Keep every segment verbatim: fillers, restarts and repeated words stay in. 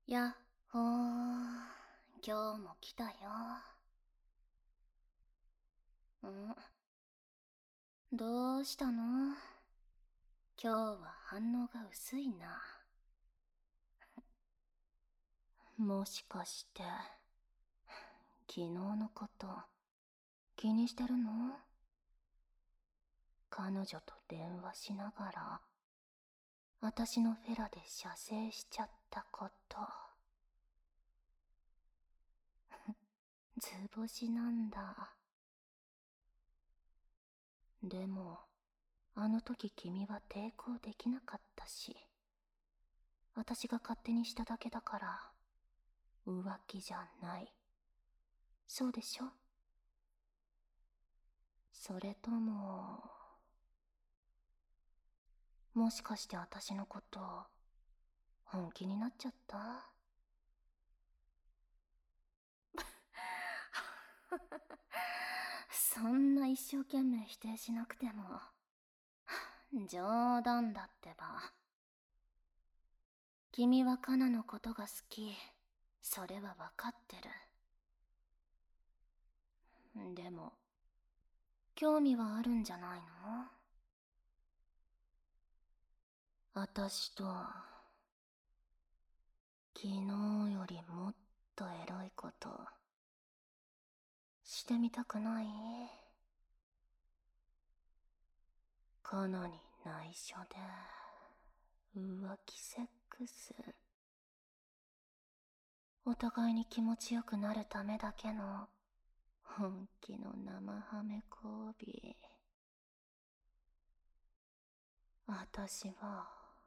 やっほー、今日も来たよ。んどうしたの？今日は反応が薄いな。もしかして、昨日のこと気にしてるの？彼女と電話しながら、私のフェラで射精しちゃったこと。図星なんだ。でも、あの時君は抵抗できなかったし、私が勝手にしただけだから浮気じゃない。そうでしょ？それとも、もしかして私のこと本気になっちゃった？そんな一生懸命否定しなくても冗談だってば。君はカナのことが好き、それは分かってる。でも興味はあるんじゃないの？私と昨日よりもっとエロいことしてみたくない？カナに内緒で浮気セックス、お互いに気持ちよくなるためだけの本気の生ハメ交尾。私は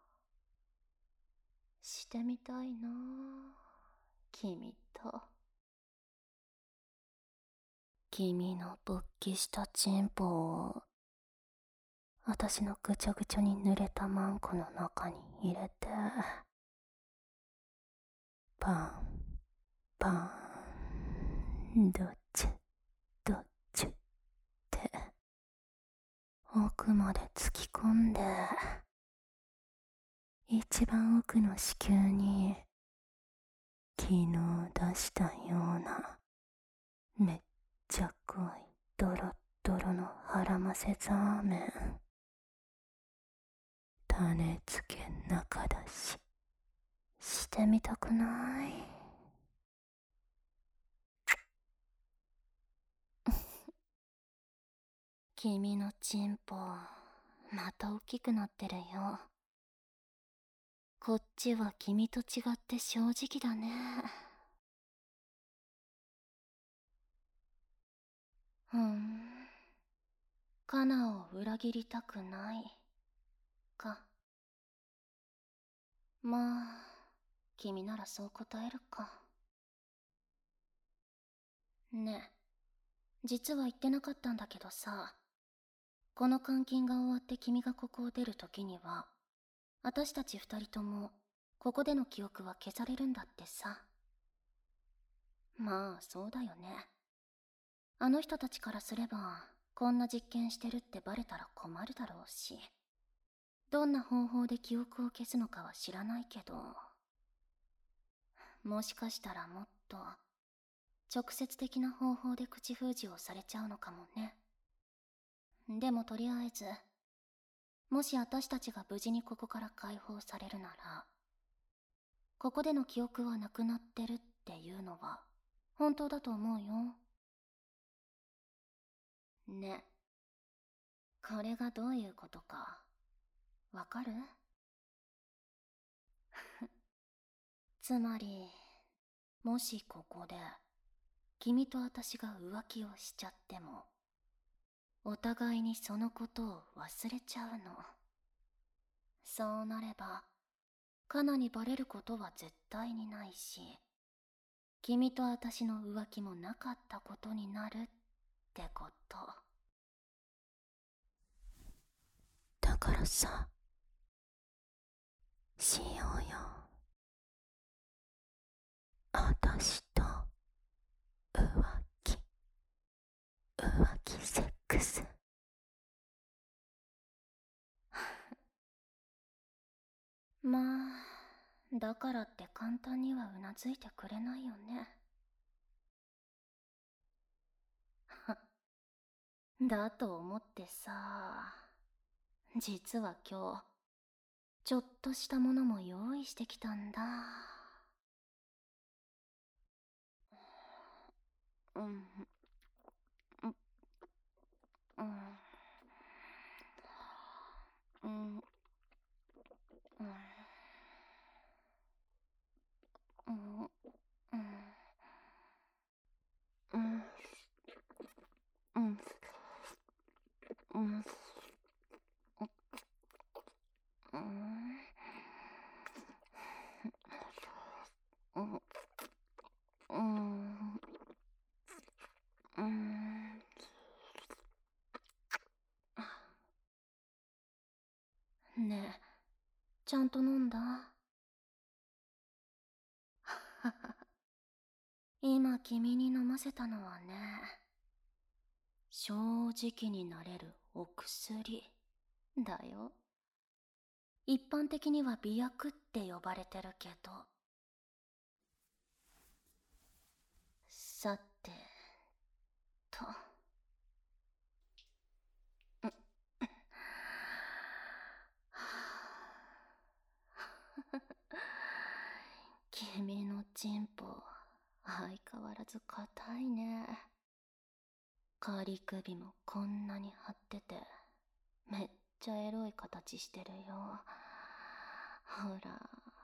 してみたいな、君と。君の勃起したチンポを私のぐちゃぐちゃに濡れたマンコの中に入れて、パンパン、どっちどっちって奥まで突き込んで、一番奥の子宮に昨日出したようなめっちゃ濃いドロッドロの腹ませザーメン、種付け中だししてみたくない？君のチンポまた大きくなってるよ。こっちは君と違って正直だね。ふん、カナを裏切りたくないか。まあ君ならそう答えるか。ねえ、実は言ってなかったんだけどさ、この監禁が終わって君がここを出る時には私たち二人ともここでの記憶は消されるんだってさ。まあそうだよね。あの人たちからすればこんな実験してるってバレたら困るだろうし、どんな方法で記憶を消すのかは知らないけど、もしかしたらもっと直接的な方法で口封じをされちゃうのかもね。でもとりあえず、もし私たちが無事にここから解放されるなら、ここでの記憶はなくなってるっていうのは本当だと思うよ。ね、これがどういうことかわかる？つまり、もしここで君と私が浮気をしちゃっても、お互いにそのことを忘れちゃうの。そうなればカナにバレることは絶対にないし、君と私の浮気もなかったことになるってこと。だからさ、しようよ。あたしと浮気浮気セックス。まあだからって簡単にはうなずいてくれないよね。だと思ってさ、実は今日、ちょっとしたものも用意してきたんだ。うん、うん、うん、うん、うん、うん、うん、うん、うん、うん、うん、うん、うん、うん。ねえ、ちゃんと飲んだ？今君に飲ませたのはね、正直になれるお薬だよ。一般的には媚薬って呼ばれてるけど。さてと。君のチンポ、相変わらず硬いね。仮首もこんなに張ってて、めっちゃエロい形してるよ。ほら。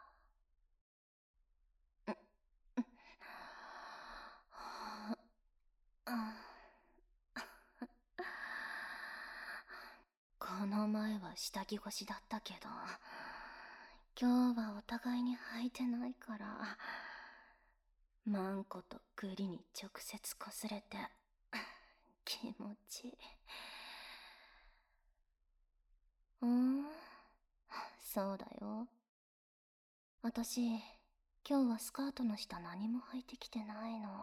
この前は下着越しだったけど、今日はお互いに履いてないから、マンコと栗に直接こすれて気持ちいい。うん、そうだよ。私、今日はスカートの下何も履いてきてないの。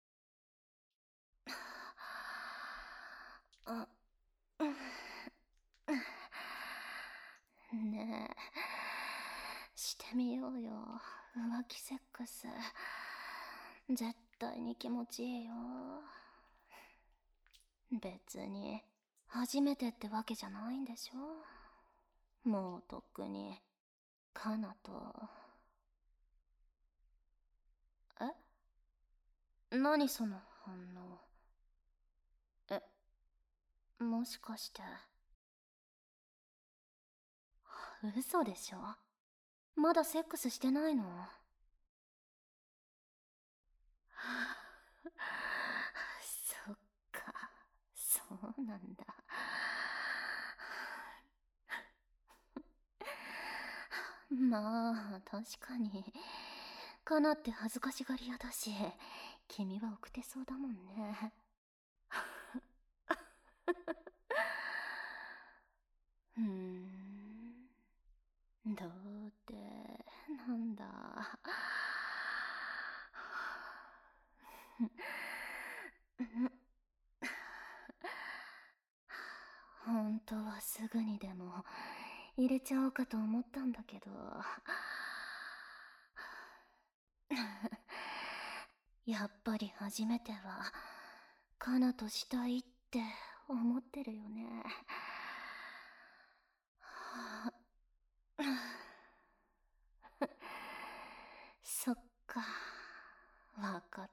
あ、ねえ、してみようよ、浮気セックス。絶対に気持ちいいよ。別に初めてってわけじゃないんでしょ。もうとっくにカナと。え、何その反応。え、もしかして。嘘でしょ。まだセックスしてないの？そっか、そうなんだ。まあ確かにカナって恥ずかしがり屋だし、君は奥手そうだもんね。うーん、どうってなんだ。本当はすぐにでも入れちゃおうかと思ったんだけど。やっぱり初めてはカナとしたいって思ってるよね。そっか、わかった。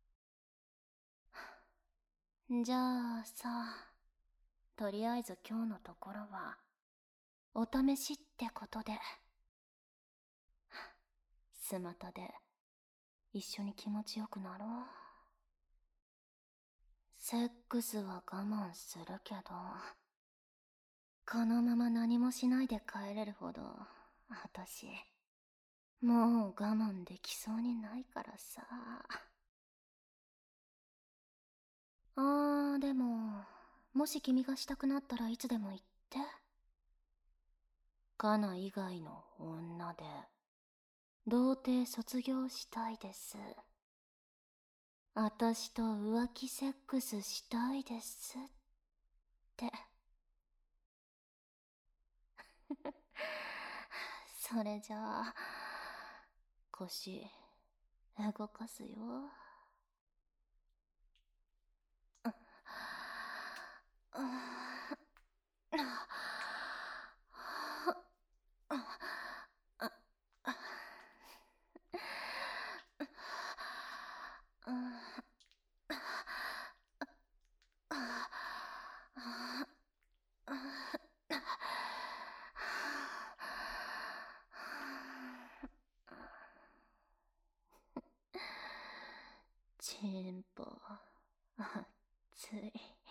じゃあさ、とりあえず今日のところはお試しってことで。スマタで一緒に気持ちよくなろう。セックスは我慢するけど、このまま何もしないで帰れるほど私もう我慢できそうにないからさ。あー、でももし君がしたくなったらいつでも言って。カナ以外の女で童貞卒業したいです。私と浮気セックスしたいですって。それじゃあ腰動かすよ。チンポ熱い。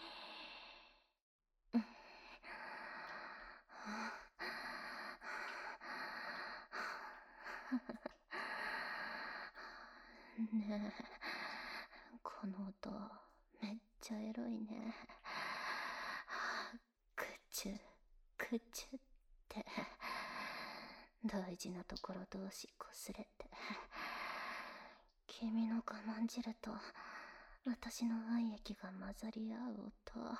ねえ、この音めっちゃエロいね。くちゅくちゅって大事なところ同士擦れて、君の我慢汁と私の愛液が混ざり合う音。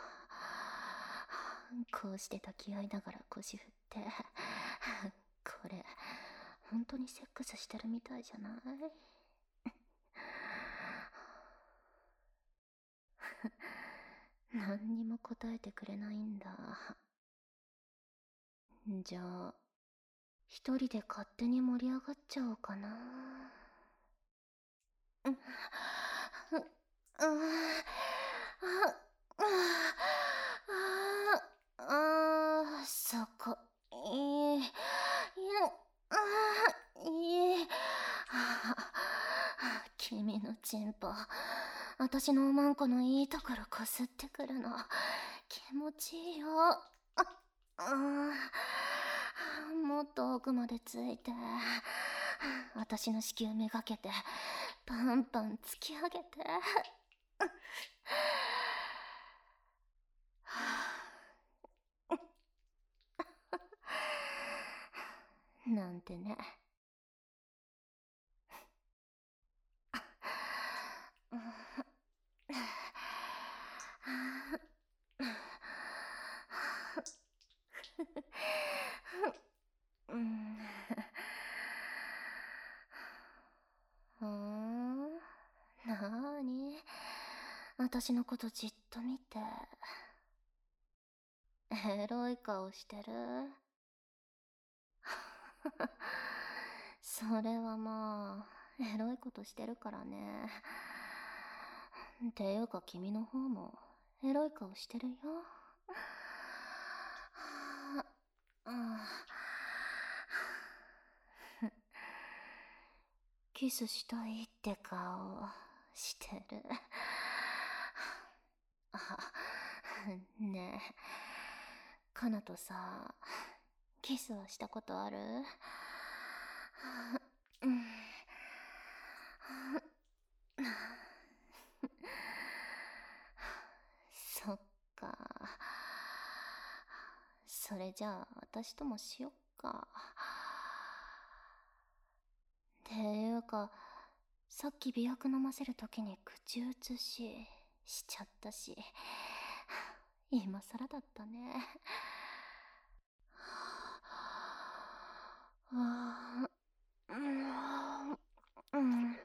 こうして抱き合いながら腰振って、これ本当にセックスしてるみたいじゃない？何にも答えてくれないんだ。じゃあ一人で勝手に盛り上がっちゃおうかな。うんうんああそこいいいやあいい君のチンポ私のおまんこのいいところこすってくるの気持ちいいよ。ああもっと奥までついて私の子宮めがけてパンパン突き上げてなんてね。うんふんなーに私のことじっと見てエロい顔してる。それはまあエロいことしてるからね。っていうか君の方もエロい顔してるよ。キスしたいって顔してる。あ、ねえ、カナとさ、キスはしたことある？うん。そっか。それじゃあ私ともしよっか。っていうかさっき媚薬飲ませるときに口移ししちゃったし今更だったね。あうんうん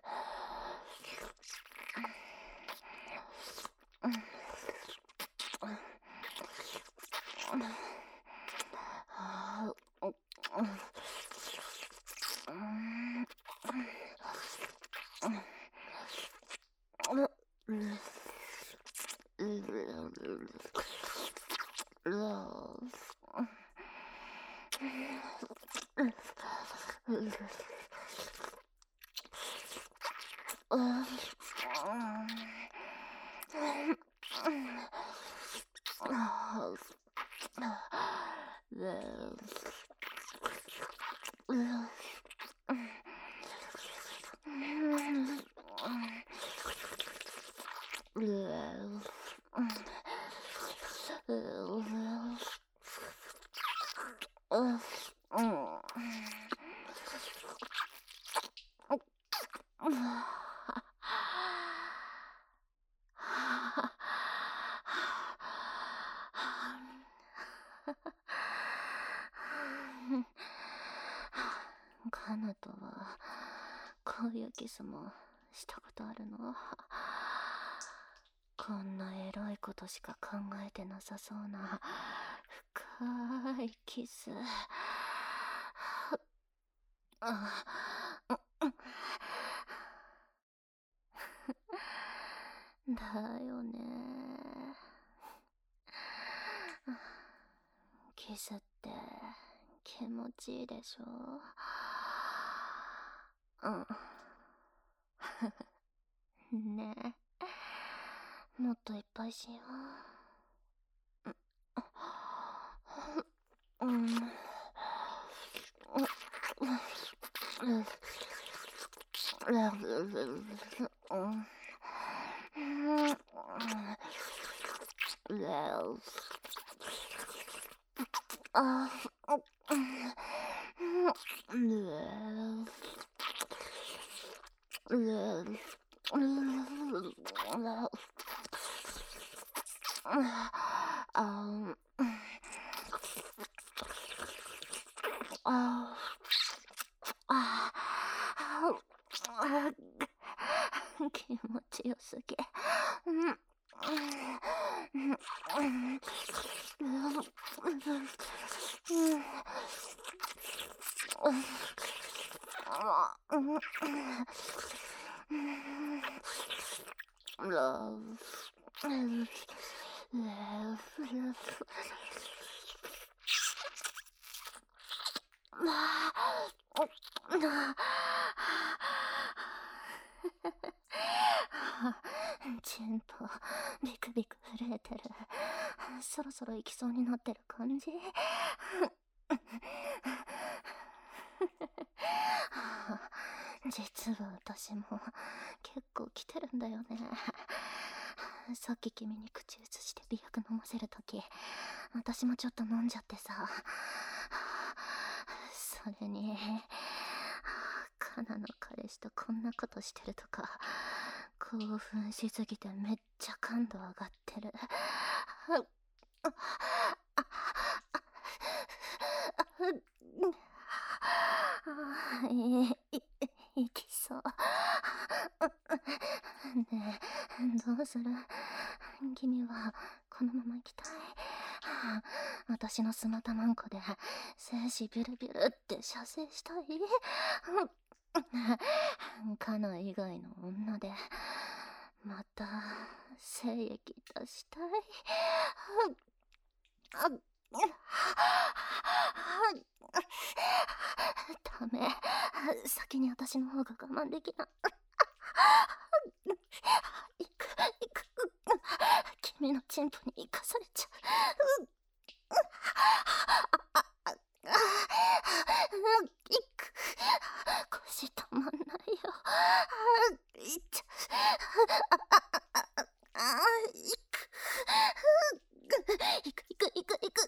カナとはこういうキスもしたことあるの？こんなエロいことしか考えてなさそうな深いキス。あだよね。キスって気持ちいいでしょ？うんねえ、もっといっぱいしよう。うん気持ちよすぎ。チンポビクビク震えてる。そろそろ行きそうになってる感じ。実は私も結構来てるんだよね。さっき君に口移して美薬飲ませるとき、私もちょっと飲んじゃってさ。それにカナの彼氏とこんなことしてるとか、興奮しすぎてめっちゃ感度上がってる。いいいきそう。ねえ、どうする？君はこのまま行きたい？私のスマタマンコで精子ビュルビュルって射精したい？カナ以外の女でまた精液出したい。ダメ、先に私の方が我慢できない。行く行く、君のチンポに生かされちゃう。行く、腰止まんないよ。いっちゃう。行く、行く行く行く行く。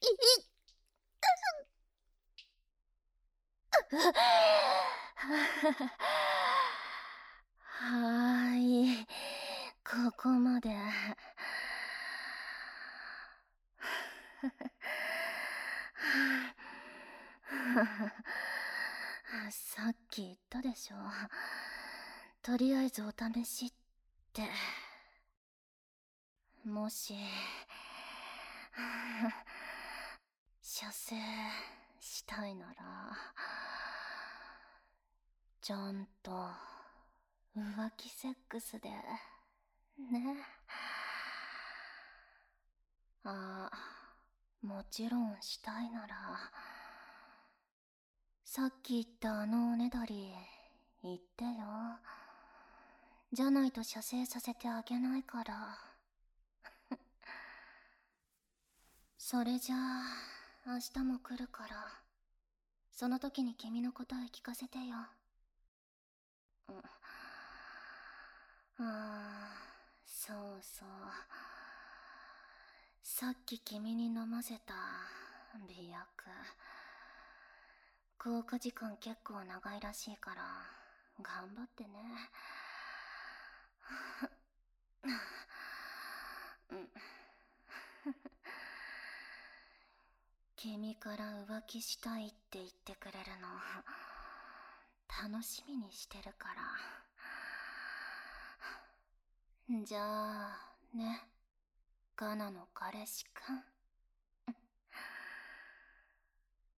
はーい、ここまで。さっき言ったでしょ、とりあえずお試しって。もし射精したいならちゃんと浮気セックスでね。あ、もちろんしたいならさっき言ったあのおねだり言ってよ。じゃないと射精させてあげないから。それじゃあ明日も来るから、その時に君の答え聞かせてよ。うん、ああ、そうそう、さっき君に飲ませた美薬、効果時間結構長いらしいから頑張ってね。君から浮気したいって言ってくれるの楽しみにしてるから。じゃあね、カナの彼氏くん。